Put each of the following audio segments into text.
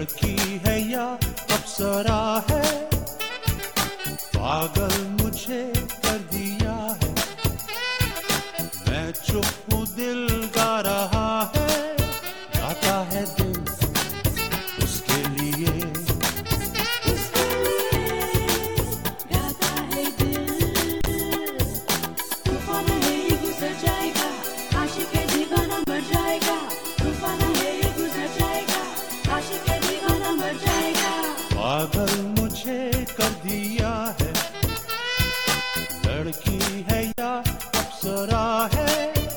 लड़की है या अप्सरा है, पागल मुझे कर दिया है। मैं चुप हूँ दिल गा रहा है, गाता है दिल उसके लिए। गाता है दिल, तूफान है ये गुजर जाएगा, आशिक है दीवाना मर जाएगा। तूफान है ये गुजर जाएगा, आशिक है दीवाना मर जाएगा। पागल मुझे कर दिया है, लड़की है या अप्सरा है,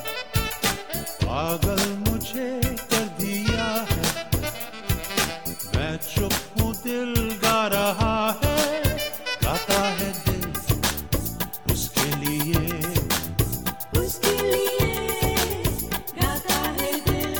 पागल मुझे कर दिया है। मैं चुप हूँ दिल गा रहा है, गाता है दिल उसके लिए। उसके लिए गाता है दिल।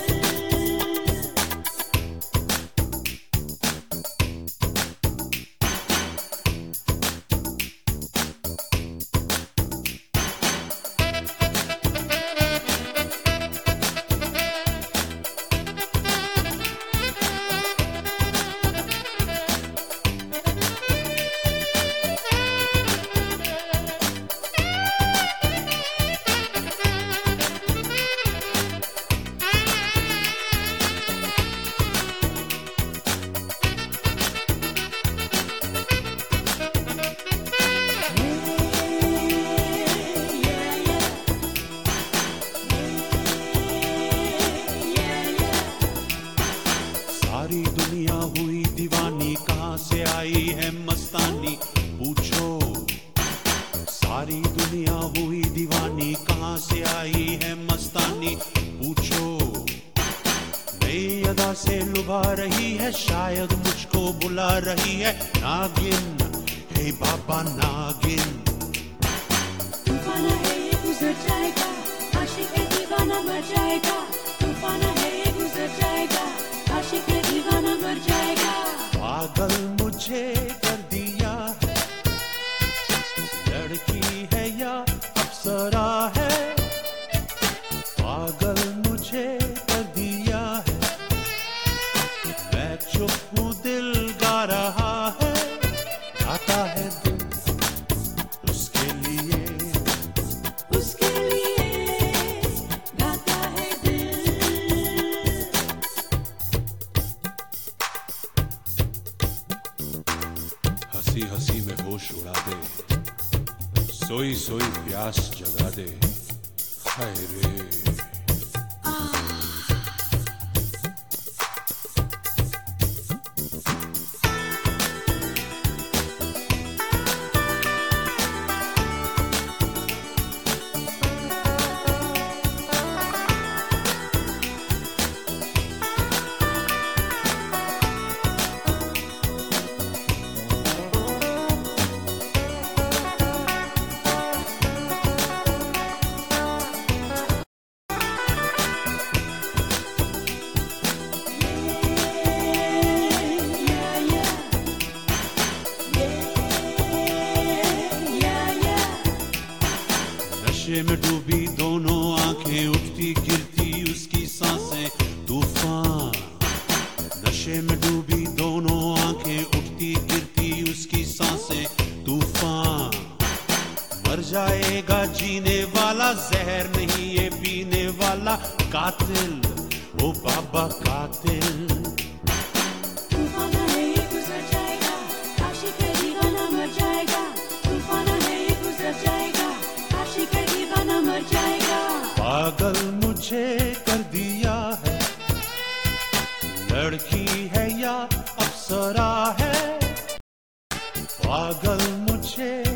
सारी दुनिया हुई दीवानी, कहाँ से आई है मस्तानी पूछो। सारी दुनिया हुई दीवानी, कहाँ से आई है मस्तानी पूछो। नई अदा से लुभा रही है, शायद मुझको बुला रही है। नागिन हे बाबा नागिन। तूफान है ये गुजर जाएगा, आशिक है दीवाना मर जाएगा। तूफान है ये गुजर जाएगा, आशिक है दीवाना मर जाएगा। पागल मुझे कर दिया है, लड़की है या अप्सरा है, पागल मुझे कर दिया है। मैं चुप हूँ दिल गा रहा है, गाता है दिल उसके लिए। उसके लिए गाता है दिल। हंसी हंसी में होश उड़ा दे, सोई सोई प्यास जगा दे। हाय रे नशे में डूबी दोनों आंखें, उठती गिरती उसकी सांसें तूफान। नशे में डूबी दोनों आंखें, उठती गिरती उसकी सांसें तूफान। मर जाएगा जीने वाला, जहर नहीं ये पीने वाला। कातिल ओ बाबा कातिल। तूफान है ये गुजर जाएगा, आशिक है दीवाना मर जाएगा। तूफान है ये गुजर जाएगा, आशिक है दीवाना मर जाएगा। पागल मुझे कर दिया है, लड़की है या अप्सरा है, पागल मुझे